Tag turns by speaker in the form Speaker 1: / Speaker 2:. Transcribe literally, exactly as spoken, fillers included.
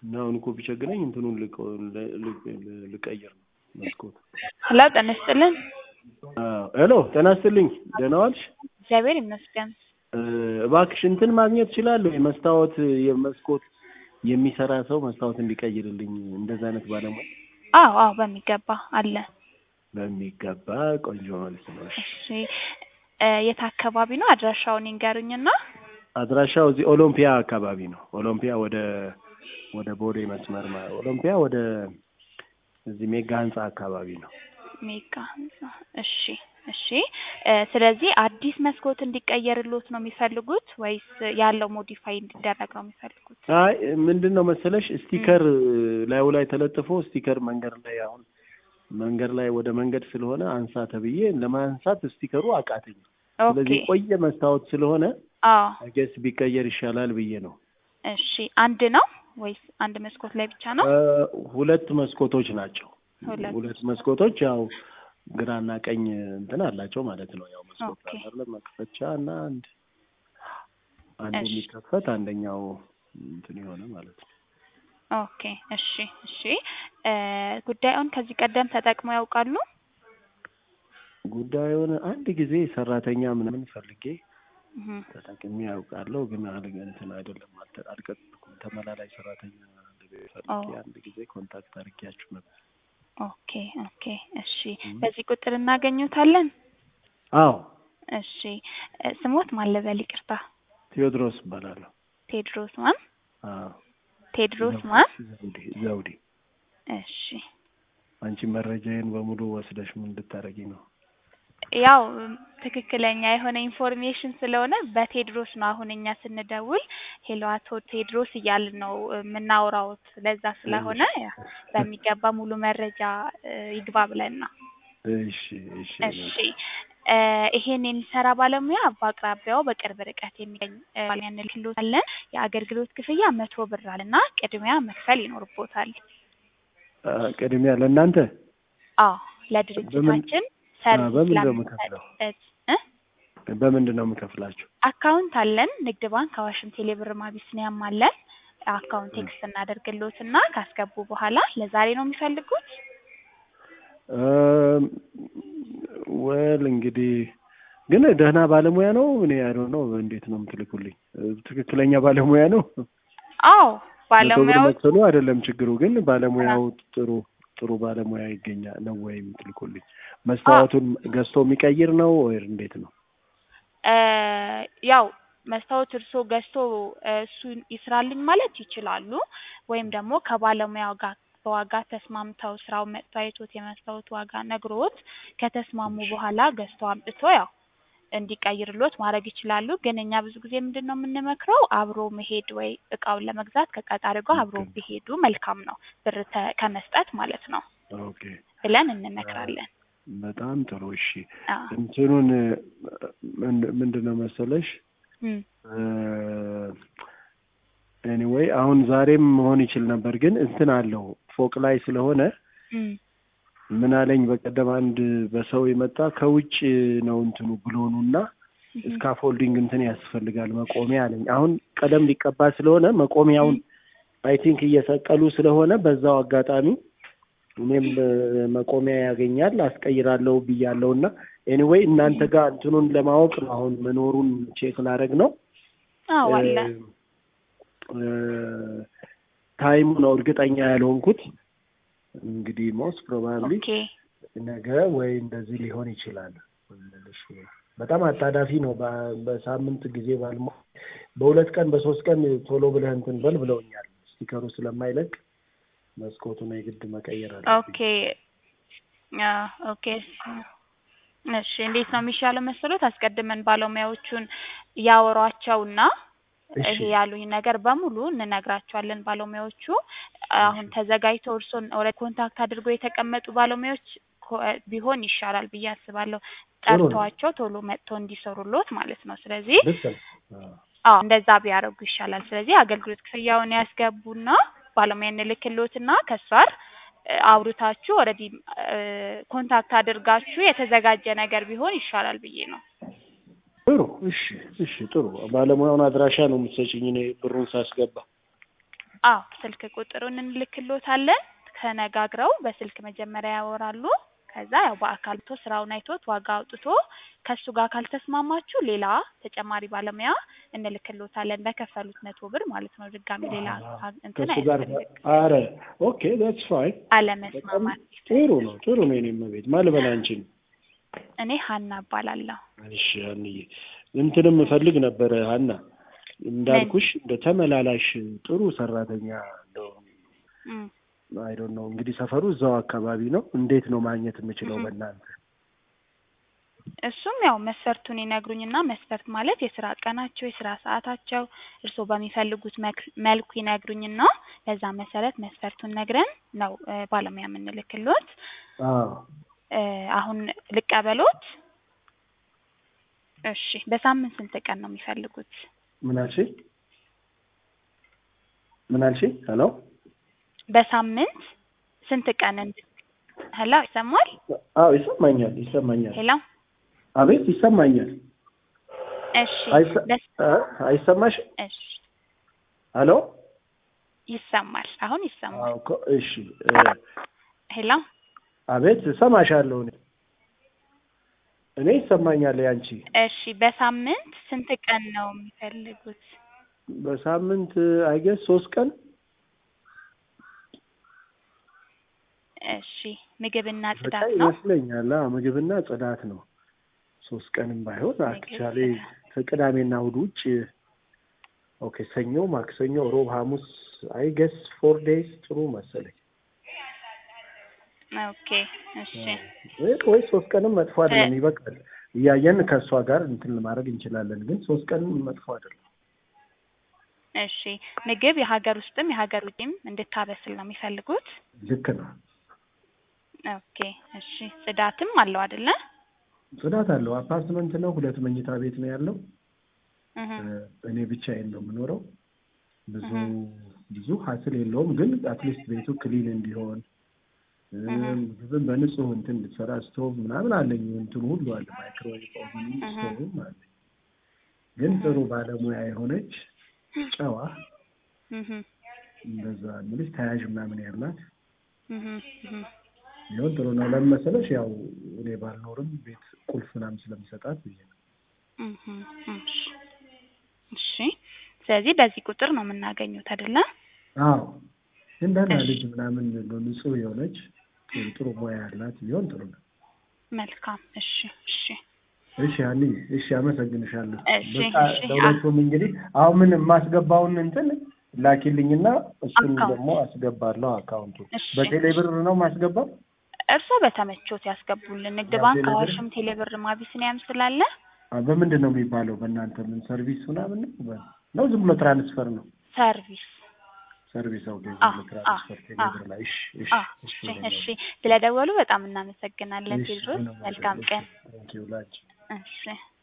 Speaker 1: እና አሁን እኮ ቢቸግረኝ እንትኑን ልቀይር ነው መስኮት።
Speaker 2: ሄሎ ጤና ይስጥልን።
Speaker 1: አዎ ሄሎ ጤና ይስጥልኝ። ደህና ዋልሽ?
Speaker 2: እግዚአብሔር ይመስገን።
Speaker 1: እባክሽ እንትን ማግኘት እችላለሁ? የመስታወት የመስኮት የሚሰራ ሰው መስታወት እንዲቀይርልኝ እንደዛ አይነት ባለሙያ?
Speaker 2: አዎ አዎ በሚገባ አለ።
Speaker 1: በሚገባ ቆንጆ ማለት ነው።
Speaker 2: እሺ የት አካባቢ ነው? አድራሻውን ይንገሩኝና።
Speaker 1: አድራሻው እዚህ ኦሎምፒያ አካባቢ ነው። ኦሎምፒያ ወደ ወደ ቦሌ መስመር ማለት ኦሎምፒያ ወደ እዚህ ሜጋ ህንጻ አካባቢ ነው።
Speaker 2: ሜጋ ህንጻ። እሺ እሺ ስለዚህ አዲስ መስኮት እንዲቀየርልዎት ነው የሚፈልጉት ወይስ ያለው ሞዲፋይ እንዲደረግ ነው የሚፈልጉት?
Speaker 1: አይ ምንድነው መሰለሽ ስቲከር ላዩ ላይ ተለጥፎ ስቲከር መንገድ ላይ አሁን መንገድ ላይ ወደ መንገድ ስለሆነ አንሳ ተብዬ ለማንሳት ስቲከሩ አቃተኝ። ስለዚህ ቆየ መስታወት ስለሆነ
Speaker 2: አዎ
Speaker 1: አገስ ቢቀየር ይሻላል ብዬ ነው።
Speaker 2: እሺ አንድ ነው ወይስ አንድ መስኮት ላይ ብቻ ነው?
Speaker 1: ሁለት መስኮቶች ናቸው። ሁለት መስኮቶች ያው ግራና ቀኝ እንትን አላቸው ማለት ነው። ያው መስኮት አይደለም መክፈቻ እና አንድ አንዱ የሚከፈት አንደኛው እንትን የሆነ ማለት ነው።
Speaker 2: ኦኬ እሺ እሺ ጉዳዩን ከዚህ ቀደም ተጠቅመው ያውቃሉ?
Speaker 1: ጉዳዩን አንድ ጊዜ ሰራተኛ ምንም ፈልጌ ተጠቅሜ ያውቃለሁ፣ ግን አለኝ እንትን አይደለም አልቀጥኩም። ተመላላይ ሰራተኛ ፈልጌ አንድ ጊዜ ኮንታክት አድርጌያችሁ ነበር።
Speaker 2: ኦኬ ኦኬ እሺ በዚህ ቁጥር እናገኙታለን?
Speaker 1: አዎ
Speaker 2: እሺ ስሞት ማን ልበል? ይቅርታ
Speaker 1: ቴዎድሮስ እባላለሁ።
Speaker 2: ቴዎድሮስ ማን?
Speaker 1: አዎ
Speaker 2: ቴዎድሮስ ማን?
Speaker 1: ዘውዴ ዘውዴ።
Speaker 2: እሺ
Speaker 1: አንቺ መረጃዬን በሙሉ ወስደሽ ምን እንድታረጊ ነው?
Speaker 2: ያው ትክክለኛ የሆነ ኢንፎርሜሽን ስለሆነ በቴዎድሮስ ነው አሁን እኛ ስንደውል ሄሎ አቶ ቴዎድሮስ እያልን ነው የምናወራው። ለዛ ስለሆነ በሚገባ ሙሉ መረጃ ይግባ ብለን ነው።
Speaker 1: እሺ እሺ
Speaker 2: እሺ ይሄን የሚሰራ ባለሙያ በአቅራቢያው በቅርብ ርቀት የሚገኝ ባለሙያ እንልክልዎታለን። የአገልግሎት ክፍያ መቶ ብር አለና ቅድሚያ መክፈል ይኖርቦታል።
Speaker 1: ቅድሚያ ለእናንተ?
Speaker 2: አዎ ለድርጅታችን ሰርቪስ ለምንሰጠው
Speaker 1: በምንድን ነው የምከፍላችሁ?
Speaker 2: አካውንት አለን። ንግድ ባንክ፣ አዋሽም፣ ቴሌብር፣ አቢሲኒያም አለን። አካውንት ቴክስት እናደርግልዎትና ካስገቡ በኋላ ለዛሬ ነው የሚፈልጉት?
Speaker 1: ወል እንግዲህ ግን ደህና ባለሙያ ነው። እኔ አይዶን ነው እንዴት ነው የምትልኩልኝ? ትክክለኛ ባለሙያ ነው?
Speaker 2: አዎ ባለሙያው
Speaker 1: መጥቶ አይደለም ችግሩ፣ ግን ባለሙያው ጥሩ ጥሩ ባለሙያ ይገኛል ነው ወይ የምትልኩልኝ? መስታወቱን ገዝቶ የሚቀይር ነው ወይ እንዴት ነው?
Speaker 2: ያው መስታወት እርሶ ገዝቶ እሱ ይስራልኝ ማለት ይችላሉ፣ ወይም ደግሞ ከባለሙያው ጋር በዋጋ ተስማምተው ስራው መጥቶ አይቶት የመስታወት ዋጋ ነግሮት ከተስማሙ በኋላ ገዝቶ አምጥቶ ያው እንዲቀይርልዎት ማድረግ ይችላሉ። ግን እኛ ብዙ ጊዜ ምንድነው የምንመክረው አብሮ መሄድ ወይ እቃውን ለመግዛት ከቀጣሪው ጋር አብሮ ቢሄዱ መልካም ነው፣ ብር ከመስጠት ማለት ነው።
Speaker 1: ኦኬ ብለን
Speaker 2: እንመክራለን።
Speaker 1: በጣም ጥሩ። እሺ እንትኑን ምንድነው መሰለሽ ኤኒዌይ አሁን ዛሬም መሆን ይችል ነበር፣ ግን እንትን አለው ፎቅ ላይ ስለሆነ ምን አለኝ በቀደም አንድ በሰው የመጣ ከውጭ ነው እንትኑ ብሎኑና ስካፎልዲንግ እንትን ያስፈልጋል መቆሚያ አለኝ። አሁን ቀደም ሊቀባ ስለሆነ መቆሚያውን አይ ቲንክ እየሰቀሉ ስለሆነ በዛው አጋጣሚ እኔም መቆሚያ ያገኛል አስቀይራለሁ ብያለሁና ኤኒዌይ እናንተ ጋር እንትኑን ለማወቅ ነው አሁን መኖሩን ቼክ ላደርግ ነው።
Speaker 2: አዎ አለ
Speaker 1: ታይሙ ነው እርግጠኛ ያልሆንኩት። እንግዲህ ሞስት ፕሮባብሊ ነገ ወይ እንደዚህ ሊሆን ይችላል። በጣም አጣዳፊ ነው። በሳምንት ጊዜ ባልሞ በሁለት ቀን በሶስት ቀን ቶሎ ብለህ እንትን በል ብለውኛል። ስቲከሩ ስለማይለቅ መስኮቱን የግድ መቀየር አለብኝ።
Speaker 2: ኦኬ አ ኦኬ እሺ እንዴት ነው የሚሻለው መሰሎት? አስቀድመን ባለሙያዎቹን ያወሯቸውና ይሄ ያሉኝ ነገር በሙሉ እንነግራቸዋለን። ባለሙያዎቹ አሁን ተዘጋጅተው እርሶን ኦልሬዲ ኮንታክት አድርጎ የተቀመጡ ባለሙያዎች ቢሆን ይሻላል ብዬ አስባለሁ። ጠርተዋቸው ቶሎ መጥተው እንዲሰሩልዎት ማለት ነው። ስለዚህ አዎ እንደዛ ቢያደርጉ ይሻላል። ስለዚህ አገልግሎት ክፍያውን ያስገቡና ባለሙያ እንልክልዎትና ከሷር አውርታችሁ ኦልሬዲ ኮንታክት አድርጋችሁ የተዘጋጀ ነገር ቢሆን ይሻላል ብዬ ነው።
Speaker 1: ጥሩ እሺ እሺ ጥሩ። ባለሙያውን አድራሻ ነው የምትሰጪኝ እኔ ብሩን ሳስገባ?
Speaker 2: አዎ ስልክ ቁጥሩን እንልክልዎታለን። ተነጋግረው በስልክ መጀመሪያ ያወራሉ። ከዛ ያው በአካል መጥቶ ስራውን አይቶት ዋጋ አውጥቶ ከሱ ጋር ካልተስማማችሁ ሌላ ተጨማሪ ባለሙያ እንልክልዎታለን በከፈሉት መቶ ብር ማለት ነው። ድጋሚ ሌላ እንትን
Speaker 1: ከሱ ጋር
Speaker 2: አያስፈልግም።
Speaker 1: አረ ኦኬ that's fine።
Speaker 2: አለመስማማት
Speaker 1: ጥሩ ነው ጥሩ ነው። የኔም ቤት ማልበል አንቺን
Speaker 2: እኔ ሀና እባላለሁ።
Speaker 1: እሺ ሀንዬ እንትንም እፈልግ ነበር ሀና እንዳልኩሽ እንደ ተመላላሽ ጥሩ ሰራተኛ እንደው
Speaker 2: እም
Speaker 1: አይ ዶንት ኖ እንግዲህ ሰፈሩ እዛው አካባቢ ነው። እንዴት ነው ማግኘት የምችለው በእናንተ?
Speaker 2: እሱም ያው መስፈርቱን ይነግሩኝና መስፈርት ማለት የስራ ቀናቸው የስራ ሰዓታቸው እርስዎ በሚፈልጉት መልኩ ይነግሩኝና በዛ መሰረት መስፈርቱን ነግረን ነው ባለሙያ የምንልክልዎት።
Speaker 1: አዎ
Speaker 2: አሁን ልቀበሎት? እሺ በሳምንት ስንት ቀን ነው የሚፈልጉት?
Speaker 1: ምን አልሽኝ? ምን አልሽኝ? ሄሎ
Speaker 2: በሳምንት ስንት ቀን እንድ ሄሎ ይሰማል?
Speaker 1: አዎ ይሰማኛል ይሰማኛል።
Speaker 2: ሄሎ
Speaker 1: አቤት ይሰማኛል።
Speaker 2: እሺ
Speaker 1: አይሰማሽ?
Speaker 2: እሺ
Speaker 1: ሄሎ
Speaker 2: ይሰማል። አሁን ይሰማል።
Speaker 1: አዎ እሺ
Speaker 2: ሄሎ
Speaker 1: አቤት እሰማሻለሁ። እኔ እኔ ይሰማኛል ያንቺ።
Speaker 2: እሺ በሳምንት ስንት ቀን ነው የሚፈልጉት?
Speaker 1: በሳምንት አይ ጌስ ሶስት ቀን።
Speaker 2: እሺ ምግብና ጽዳት
Speaker 1: በቃ
Speaker 2: ነው
Speaker 1: ይመስለኛል። አዎ ምግብና ጽዳት ነው። ሶስት ቀንም ባይሆን አክቹአሊ ከቅዳሜና እሑድ ውጭ ኦኬ ሰኞ ማክሰኞ ሮብ ሐሙስ አይ ጌስ ፎር ዴይስ ጥሩ መሰለኝ።
Speaker 2: ኦኬ እሺ
Speaker 1: ወይ ሶስት ቀንም መጥፎ አይደለም ይበቃል። እያየን ከሷ ጋር እንትን ማድረግ እንችላለን ግን ሶስት ቀንም መጥፎ አይደለም።
Speaker 2: እሺ ምግብ የሀገር ውስጥም የሀገር ውጭም እንድታበስል ነው የሚፈልጉት?
Speaker 1: ልክ ነው።
Speaker 2: ኦኬ እሺ ጽዳትም አለው አይደለ?
Speaker 1: ጽዳት አለው። አፓርትመንት ነው። ሁለት መኝታ ቤት ነው ያለው።
Speaker 2: እህ
Speaker 1: እኔ ብቻዬን ነው የምኖረው። ብዙ ብዙ ሀስል የለውም ግን አትሊስት ቤቱ ክሊን እንዲሆን ምግብን በንጹህ እንትን ልትሰራ ስቶቭ ምናምን አለኝ። እንትን ሁሉ አለ ማይክሮዌቭ ኦቨን ስቶቭ ማለት ግን ጥሩ ባለሙያ የሆነች ጨዋ
Speaker 2: እህ
Speaker 1: እንደዛ ምንስ ተያዥ ምናምን ያላት
Speaker 2: እህ እህ
Speaker 1: ይሁን ጥሩ ነው። ለመሰለሽ ያው እኔ ባልኖርም ቤት ቁልፍ ምናምን ስለምሰጣት ብዬ ነው።
Speaker 2: እህ እሺ እሺ ስለዚህ በዚህ ቁጥር ነው የምናገኙት አይደለ?
Speaker 1: አዎ እንደና ልጅ ምናምን ንጹህ የሆነች ጥሩ ሙያ ያላት ቢሆን ጥሩ ነው።
Speaker 2: መልካም እሺ እሺ
Speaker 1: እሺ አኒ እሺ አመሰግንሻለሁ።
Speaker 2: እሺ እሺ
Speaker 1: ደውለሽም እንግዲህ አሁን ምን ማስገባውን እንትን ላኪልኝና እሱን ደግሞ አስገባለሁ አካውንቱ። በቴሌ ብር ነው ማስገባው?
Speaker 2: እርስዎ በተመቾት ያስገቡልን። ንግድ ባንክ፣ አዋሽም፣ ቴሌ ብር፣ አቢሲኒያም ስላለ
Speaker 1: በምንድን ነው የሚባለው በእናንተ ምን ሰርቪስ ምናምን ነው? ዝም ብሎ ትራንስፈር ነው?
Speaker 2: ሰርቪስ
Speaker 1: ሰርቪስ አው ገዝ ትራንስፈር ቴሌብር ላይ እሺ እሺ
Speaker 2: እሺ ስለደወሉ በጣም እናመሰግናለን። ቴድሮስ መልካም ቀን።
Speaker 1: ታንኪዩ ላንቺ።
Speaker 2: እሺ